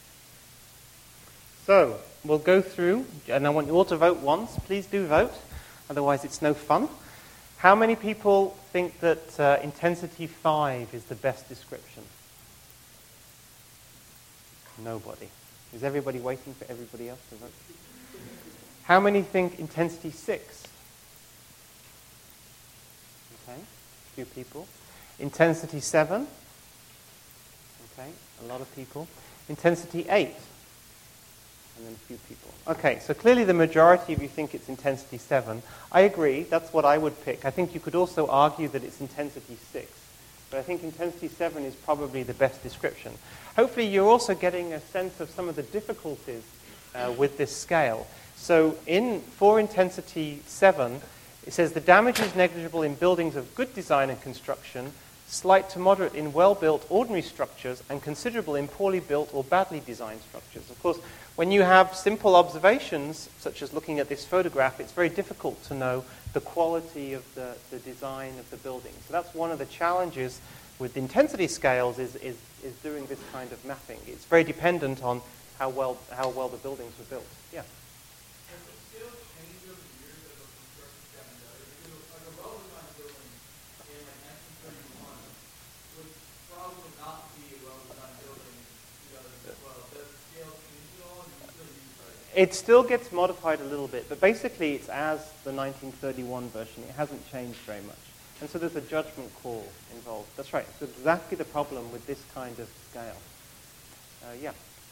So, we'll go through, and I want you all to vote once. Please do vote, otherwise it's no fun. How many people think that uh, intensity five is the best description? Nobody. Is everybody waiting for everybody else to vote? How many think intensity six? Okay, a few people. Intensity seven? Okay, a lot of people. Intensity eight? And then a few people. Okay, so clearly the majority of you think it's intensity seven. I agree, that's what I would pick. I think you could also argue that it's intensity six. But I think intensity seven is probably the best description. Hopefully you're also getting a sense of some of the difficulties uh, with this scale. So in for intensity seven, it says the damage is negligible in buildings of good design and construction, slight to moderate in well-built ordinary structures, and considerable in poorly built or badly designed structures. Of course, when you have simple observations, such as looking at this photograph, it's very difficult to know the quality of the, the design of the building. So that's one of the challenges with intensity scales is, is, is doing this kind of mapping. It's very dependent on how well, how well the buildings were built. Yeah? It still gets modified a little bit, but basically it's as the nineteen thirty-one version. It hasn't changed very much. And so there's a judgment call involved. That's right. It's exactly the problem with this kind of scale. Uh, yeah.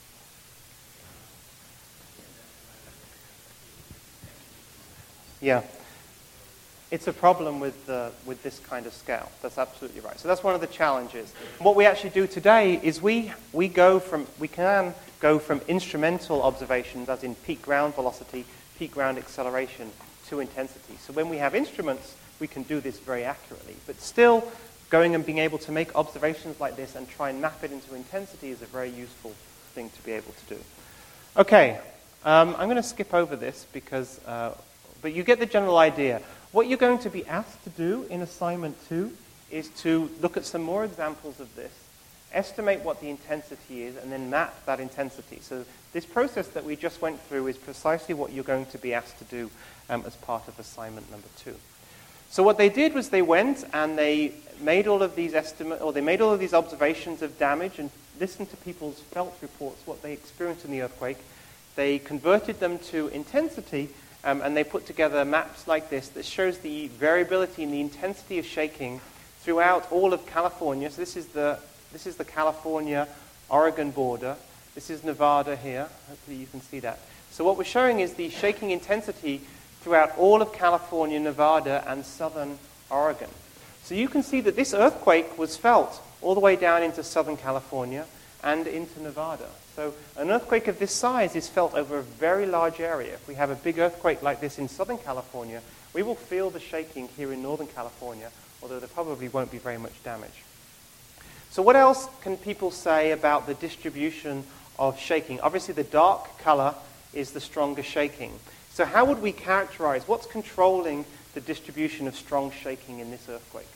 Yeah. It's a problem with, uh, with this kind of scale. That's absolutely right. So that's one of the challenges. What we actually do today is we, we go from, we can go from instrumental observations, as in peak ground velocity, peak ground acceleration, to intensity. So when we have instruments, we can do this very accurately. But still, going and being able to make observations like this and try and map it into intensity is a very useful thing to be able to do. Okay, um, I'm going to skip over this because, uh, but you get the general idea. What you're going to be asked to do in assignment two is to look at some more examples of this, estimate what the intensity is, and then map that intensity. So this process that we just went through is precisely what you're going to be asked to do um, as part of assignment number two. So what they did was they went and they made all of these estimate, or they made all of these observations of damage and listened to people's felt reports, what they experienced in the earthquake. They converted them to intensity. Um, and they put together maps like this that shows the variability in the intensity of shaking throughout all of California. So this is the this is the California-Oregon border. This is Nevada here. Hopefully you can see that. So what we're showing is the shaking intensity throughout all of California, Nevada, and southern Oregon. So you can see that this earthquake was felt all the way down into southern California and into Nevada. So an earthquake of this size is felt over a very large area. If we have a big earthquake like this in Southern California, we will feel the shaking here in Northern California, although there probably won't be very much damage. So what else can people say about the distribution of shaking? Obviously, the dark color is the strongest shaking. So how would we characterize what's controlling the distribution of strong shaking in this earthquake?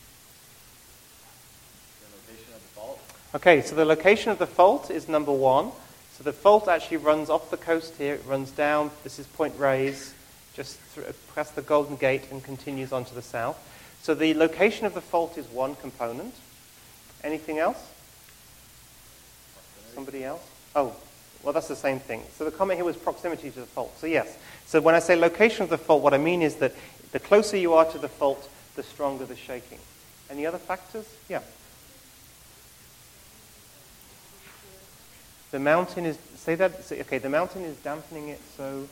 Okay, so the location of the fault is number one. So the fault actually runs off the coast here. It runs down. This is Point Reyes, just through, past the Golden Gate and continues on to the south. So the location of the fault is one component. Anything else? Somebody else? Oh, well, that's the same thing. So the comment here was proximity to the fault. So yes. So when I say location of the fault, what I mean is that the closer you are to the fault, the stronger the shaking. Any other factors? Yeah. The mountain is, say that, say, okay, the mountain is dampening it, so.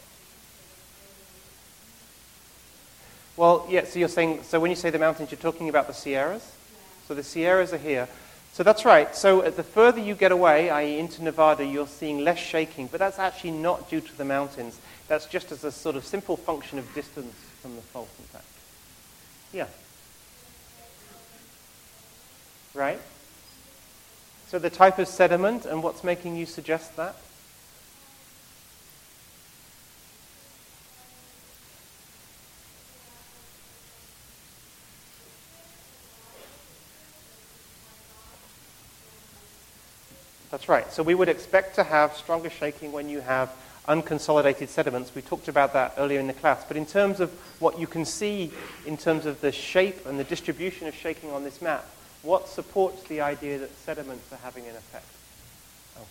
Well, yeah, so you're saying, so when you say the mountains, you're talking about the Sierras? So the Sierras are here. So that's right. So the further you get away, that is into Nevada, you're seeing less shaking, but that's actually not due to the mountains. That's just as a sort of simple function of distance from the fault, in fact. Yeah. Right? So the type of sediment, and what's making you suggest that? That's right. So we would expect to have stronger shaking when you have unconsolidated sediments. We talked about that earlier in the class. But in terms of what you can see in terms of the shape and the distribution of shaking on this map, what supports the idea that sediments are having an effect? Oh.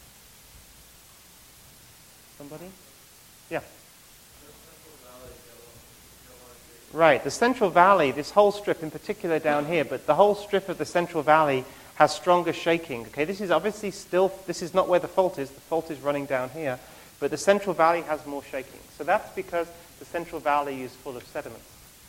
Somebody? Yeah. Right, the Central Valley, this whole strip in particular down here, but the whole strip of the Central Valley has stronger shaking. Okay, this is obviously still, this is not where the fault is. The fault is running down here. But the Central Valley has more shaking. So that's because the Central Valley is full of sediments.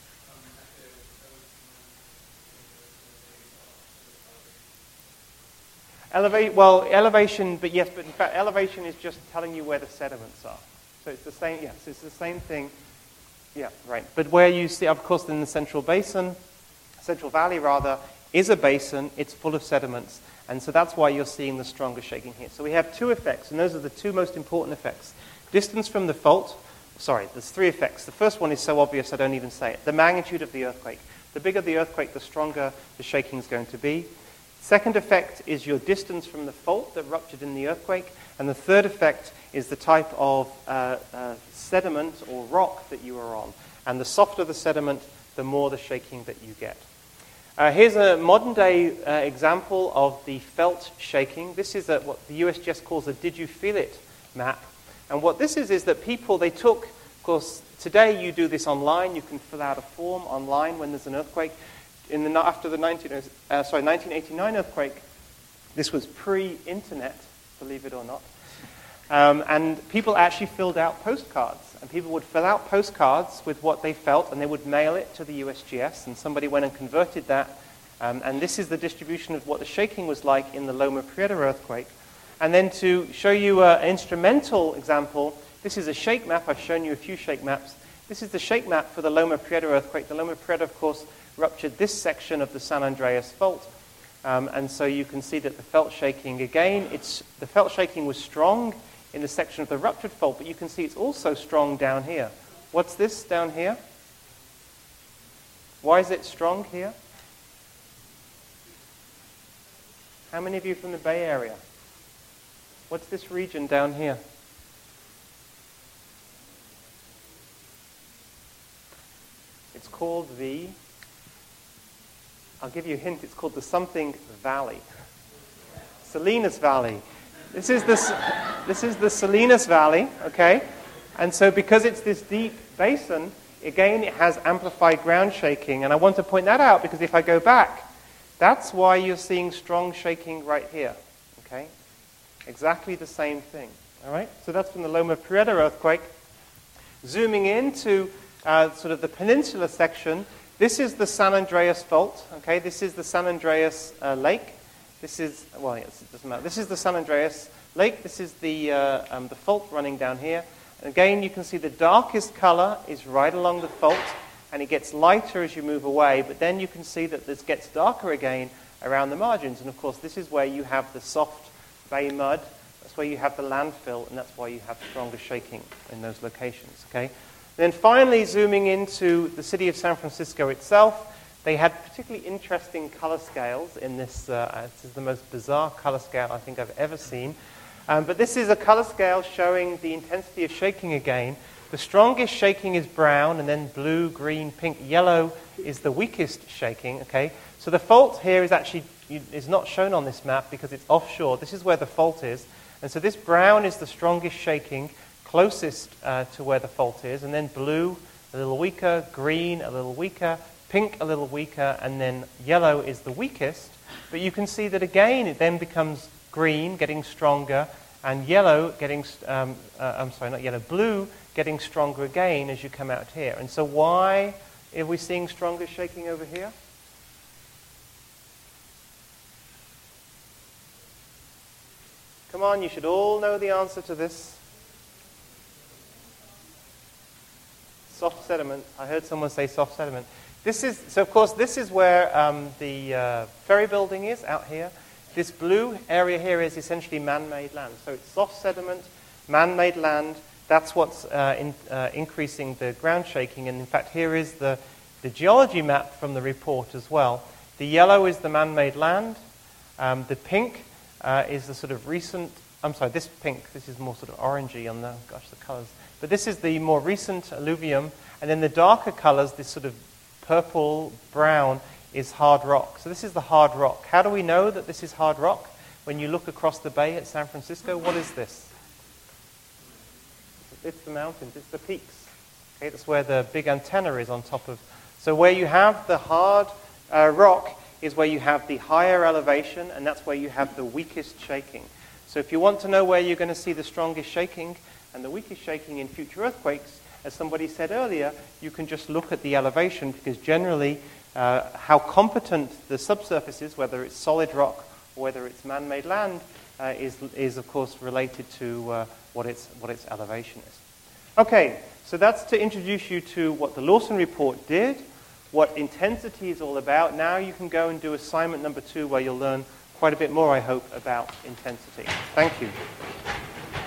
Elevate, well, elevation, but yes, but in fact, elevation is just telling you where the sediments are. So it's the same, yes, it's the same thing. Yeah, right. But where you see, of course, in the Central Basin, Central Valley rather, is a basin, it's full of sediments. And so that's why you're seeing the stronger shaking here. So we have two effects, and those are the two most important effects. Distance from the fault, sorry, there's three effects. The first one is so obvious I don't even say it. The magnitude of the earthquake. The bigger the earthquake, the stronger the shaking is going to be. Second effect is your distance from the fault that ruptured in the earthquake. And the third effect is the type of uh, uh, sediment or rock that you are on. And the softer the sediment, the more the shaking that you get. Uh, here's a modern-day uh, example of the felt shaking. This is a, what the U S G S calls a did you feel it map. And what this is is that people, they took, of course, today you do this online. You can fill out a form online when there's an earthquake. In the, after the nineteen, uh, sorry, nineteen eighty-nine earthquake, this was pre-internet, believe it or not. Um, and people actually filled out postcards. And people would fill out postcards with what they felt, and they would mail it to the U S G S. And somebody went and converted that. Um, and this is the distribution of what the shaking was like in the Loma Prieta earthquake. And then to show you uh, an instrumental example, this is a shake map. I've shown you a few shake maps. This is the shake map for the Loma Prieta earthquake. The Loma Prieta, of course, ruptured this section of the San Andreas fault. Um, and so you can see that the felt shaking, again, it's, the felt shaking was strong in the section of the ruptured fault, but you can see it's also strong down here. What's this down here? Why is it strong here? How many of you from the Bay Area? What's this region down here? It's called the, I'll give you a hint, it's called the something valley. Salinas Valley. This is the, this is the Salinas Valley, okay? And so because it's this deep basin, again, it has amplified ground shaking. And I want to point that out because if I go back, that's why you're seeing strong shaking right here, okay? Exactly the same thing, all right? So that's from the Loma Prieta earthquake. Zooming into uh, sort of the peninsula section, this is the San Andreas fault, okay? This is the San Andreas uh, lake. This is, well, yes, it doesn't matter. This is the San Andreas lake. This is the, uh, um, the fault running down here. And again, you can see the darkest color is right along the fault, and it gets lighter as you move away. But then you can see that this gets darker again around the margins. And of course, this is where you have the soft bay mud. That's where you have the landfill, and that's why you have stronger shaking in those locations, okay? Then finally, zooming into the city of San Francisco itself, they had particularly interesting color scales in this. Uh, this is the most bizarre color scale I think I've ever seen. Um, but this is a color scale showing the intensity of shaking again. The strongest shaking is brown, and then blue, green, pink, yellow is the weakest shaking, okay? So the fault here is actually is not shown on this map because it's offshore. This is where the fault is. And so this brown is the strongest shaking, closest uh, to where the fault is, and then blue, a little weaker, green, a little weaker, pink a little weaker, and then yellow is the weakest. But you can see that again it then becomes green, getting stronger, and yellow getting, um, uh, I'm sorry, not yellow, blue getting stronger again as you come out here. And so why are we seeing stronger shaking over here? Come on, you should all know the answer to this. Soft sediment. I heard someone say soft sediment. This is, so of course, this is where um, the uh, ferry building is, out here. This blue area here is essentially man-made land. So it's soft sediment, man-made land. That's what's uh, in, uh, increasing the ground shaking. And in fact, here is the, the geology map from the report as well. The yellow is the man-made land. Um, the pink uh, is the sort of recent, I'm sorry, this pink, this is more sort of orangey on the, gosh, the colors. But this is the more recent alluvium. And then the darker colors, this sort of purple, brown, is hard rock. So this is the hard rock. How do we know that this is hard rock? When you look across the bay at San Francisco, what is this? It's the mountains, it's the peaks. Okay, that's where the big antenna is on top of. So where you have the hard uh, rock is where you have the higher elevation, and that's where you have the weakest shaking. So if you want to know where you're going to see the strongest shaking and the weakest shaking in future earthquakes, as somebody said earlier, you can just look at the elevation, because generally uh, how competent the subsurface is, whether it's solid rock or whether it's man-made land, uh, is, is of course related to uh, what, its, what its elevation is. Okay, so that's to introduce you to what the Lawson Report did, what intensity is all about. Now you can go and do assignment number two, where you'll learn quite a bit more, I hope, about intensity. Thank you.